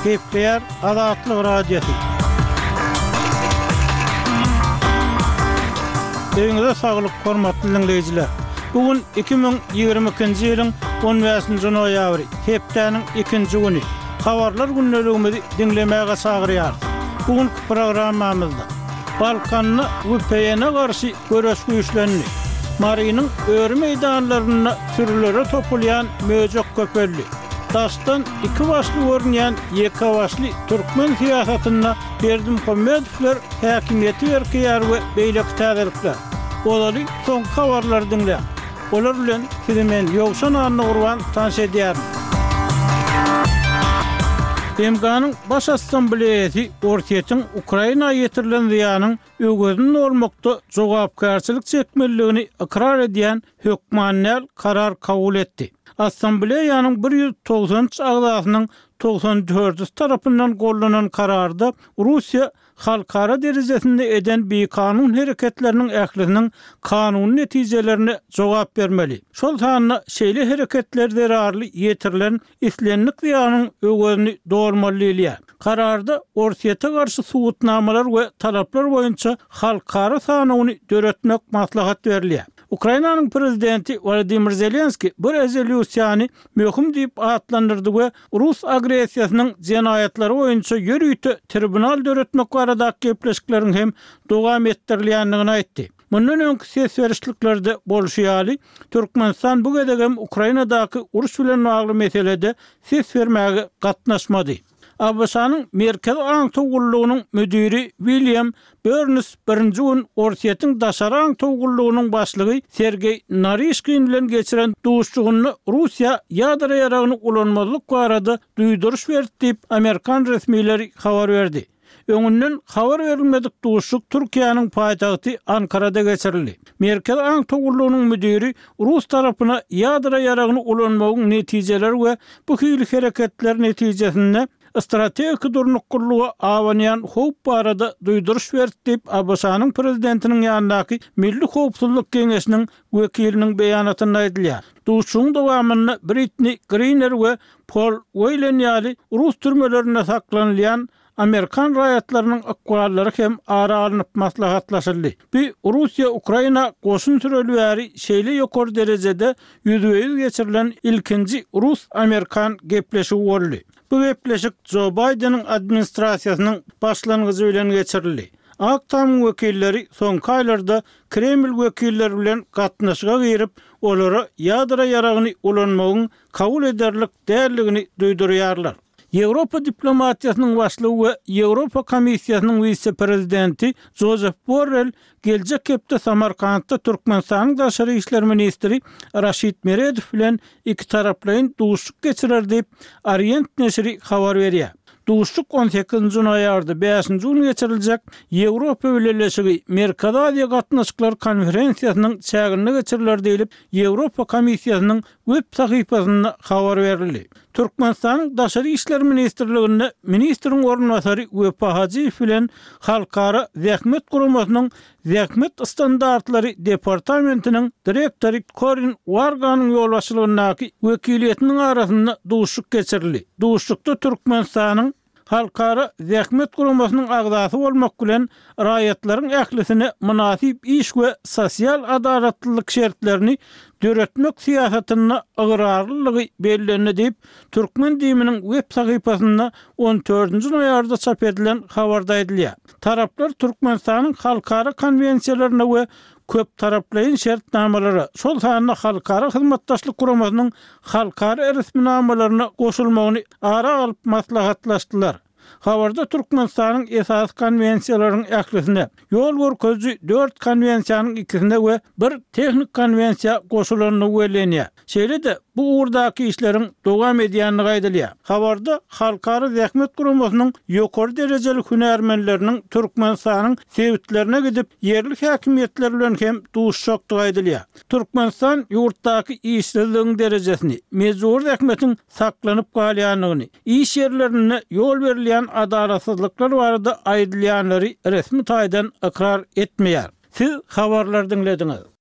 Kepler Azatlyk Radiosu. Eňiňizde saglyk, hormatly dinleýijiler. Bugün 2022-nji ýylyň 15-nji noýabry, hepdeniň 2-nji güni. Habarlar günneligimizi dinlemäge çagyrýar. Bugünkü programmamyzda Balkanyny VPN-e garşy göreş güýçlerini, Marynyň öýre meýdanlaryna sürülere topulýan möjek köpelli, daşdan iki başly görünýän ýeka başly türkmen siýasatyna Berdimuhammedower häkimiýeti berýär we beýleki täzelikler. Olary soň habarlar dinleýär. Olar bilen men ýogşan anyny gurban tanış edýär. Emganyň baş assambleýasy Ortiýetiň Ukraina ýetirilen ziýanyň öwgözünün olmakda jogapkarçylyk çekmeligini ikrar edýän hökmanyň karar kabul etdi. Assambleýanyň 190 agzasynyň 94 tarapyndan gollanan kararda Russiýa halkara derejesinde eden bir kanun hereketlerinin ählisiniň kanun netijelerine jogap bermeli. Şol sanly şeýle hereketler zararly ýetirilen islenlik ziýanyň öwgözüni doğurmaly diýilýär. Kararda Ortiýeta garşy suwutnamalar we talaplar boýunça halkara sanawyny döretmek maslahat berilýär. Ukrainanyň prezidenti Volodymyr Zelenski bir rezolýusiýany möhüm diýip atlandyrdy we Rus agresiýasynyň jenaýatlary boýunça ýörüýte tribunal döretmek baradaky gepleşikleriň hem dowam etdirilýändigini aýtdy. Mundan öňki ses berişliklerde bolşýaly Türkmenistan bu gedegem Ukrainadaky uruş bilen bagly meselede ses bermäge gatnaşmady. Abşanyň Merkez Aň Togullugynyň müdiri William Burns birinji gün Ortiýetiň daşary aň togullugynyň başlygy Sergey Narishkin bilen geçiren duşçugyny Russiýa ýadra ýaragyny ulanmalyk barada duýduruş berdi diýip Amerikan resmiýetleri habar berdi. Öňünden habar berilmedik duşçuk Türkiýanyň paýtagty Ankarada geçirildi. Merkez Aň Togullugynyň müdiri Rus tarapyna ýadra ýaragyny ulanmagyň netijeleri we bu hili hereketler netijesinde strategik durnuqluğa awanyan howp barada duýduruş berdi diýip Abşanyň prezidentiniň ýanyndaky Milli Howpsuzlyk Geňeşiniň wekiliniň beýanatyna aýdylýar. Duşçuň dowamyny Britney Griner we Paul Whelan ýaly Rus türmelerine saklanýan Amerikan raýatlarynyň akwallary hem ara alınıp maslahatlaşyldy. Bu Russiýa Ukraina goşun türelýäri şeýle ýokary derejede ýüzüňiz geçirilen ilkinji Rus-Amerikan gepleşigi boldy. Bu gepleşik Joe Biden'ın administrasiýasynyň başlangyjy bilen geçirildi. Aktam wekilleri soňky aýlarda Kreml wekilleri bilen gatnaşyga girip, olara ýadra ýaragyny ulanmagyň kabul ederlik däldigini duýdurýarlar. Ýewropa diplomatiýasynyň başlygy we Ýewropa Komissiýasynyň vice-prezidenti Josep Borrell geljek hepde Samarkandda Türkmenistanyň daşary işler ministri Raşid Meredow bilen iki taraplyň duşuk geçirer diýip Orient neşri habar berýär. Duşuk 18-nji noýabrda 5-nji gün geçiriljek Ýewropa Birleşigi Merkez Aziýa gatnaşyklar konferensiýasynyň çägine geçiriler diýilip Ýewropa Komissiýasynyň web sahypasyna habar berildi. Türkmenistanyň daşary işler ministrliginde ministriň ornwasary Wepa Hajiýew bilen Halkara Zähmet guramasynyň Zähmet standartlary departamentiniň direktori Corin Warganyň ýolbaşçylygyndaky wekiliýetiniň arasynda duşuk geçirildi. Duşukda Türkmenistanyň Halkara Zähmet guramasynyň agzasy bolmak bilen raýatlaryň ählisine münasip iş we sosial adalatlylyk şertlerini döretmek siýasatyna ygyrarlylygy bellendi diýip Türkmen diýiminiň web sahypasyna 14-nji noýabryda çap edilen habarda aýdylýar. Taraplar Türkmenistanyň halkara konwensiýalaryna we köp taraplyň şertnamalary, şol sanyna halkara hyzmatdaşlyk guramasynyň halkara resminamalaryna goşulmagyny ara alyp maslahatlaşdylar. Habarda Türkmenistanyň esas konwensiýalarynyň ählisine ýol görkezji 4 konwensiýanyň ikisinde we bir tehnik konwensiýa goşulanyny wellenýär. Şeýle-de bu urdaky işleriň dowam edýändigi aýdylýar. Habarda halkara Zähmet guramasynyň ýokary derejeli hünärmenleriniň Türkmenistanyň sebitlerine gidip yerlik häkimiýetler bilen hem duşşakdygy aýdylýar. Türkmenistan ýurtdaky işsizligiň derejesini, mezur Zähmetiň saklanyp galýanlygyny, iş yerlerine ýol berilýän adalatsızlıklar barada aýdylýanlary resmi taýdan ikrar etmeýär. Siz habarlar dinlediňiz.